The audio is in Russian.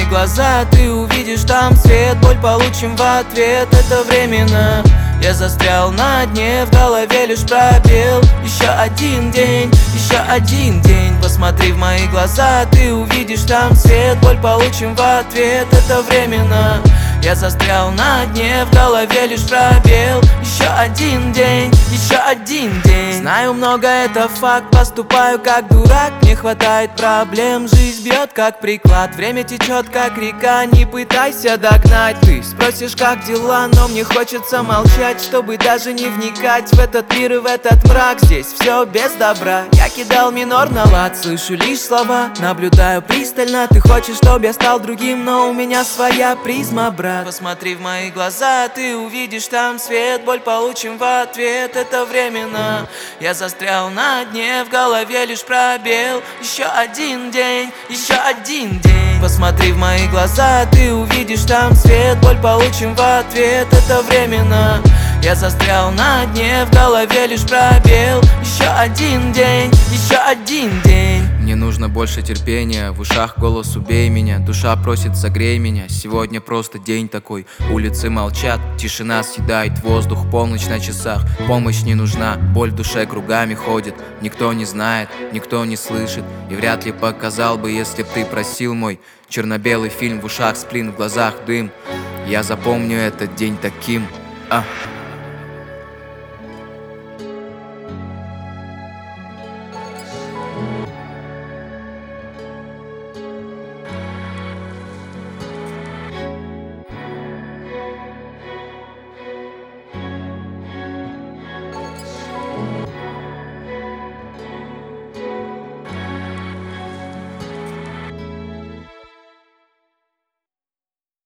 глаза, ты увидишь там свет. Боль получим в ответ, это временно. Я застрял на дне, в голове лишь пробел. Еще один день, еще один день. Посмотри в мои глаза, ты увидишь там свет. Боль получим в ответ, это временно. Я застрял на дне, в голове лишь пробел. Еще один день, еще один день. Знаю много, это факт, поступаю как дурак. Не хватает проблем, жизнь бьет как приклад. Время течет как река, не пытайся догнать. Ты спросишь, как дела, но мне хочется молчать, чтобы даже не вникать в этот мир и в этот мрак. Здесь все без добра. Я кидал минор на лад, слышу лишь слова, наблюдаю пристально. Ты хочешь, чтобы я стал другим, но у меня своя призма, брат. Посмотри в мои глаза, ты увидишь там свет. Боль получим в ответ, это временно. Я застрял на дне, в голове лишь пробел. Еще один день, еще один день. Посмотри в мои глаза, ты увидишь там свет. Боль получим в ответ, это временно. Я застрял на дне, в голове лишь пробел. Еще один день, еще один день. Мне нужно больше терпения, в ушах голос «убей меня». Душа просит «согрей меня». Сегодня просто день такой, улицы молчат, тишина съедает воздух, полночь на часах. Помощь не нужна, боль в душе кругами ходит. Никто не знает, никто не слышит, и вряд ли показал бы, если б ты просил мой. Черно-белый фильм, в ушах сплин, в глазах дым. Я запомню этот день таким.